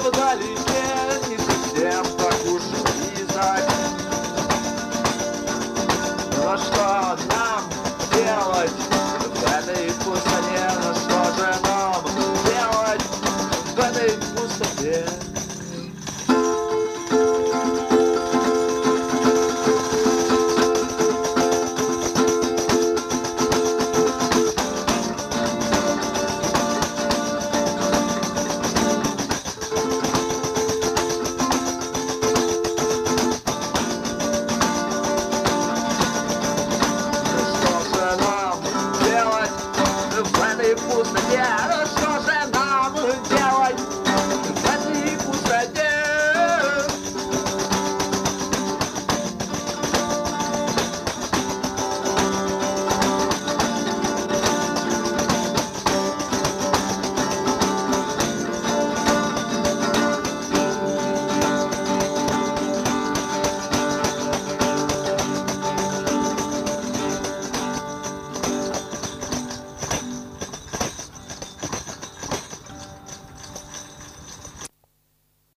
вдалеке, не совсем так уж близок. Но что нам делать в этой пустоте? Но что же нам делать в этой пустоте?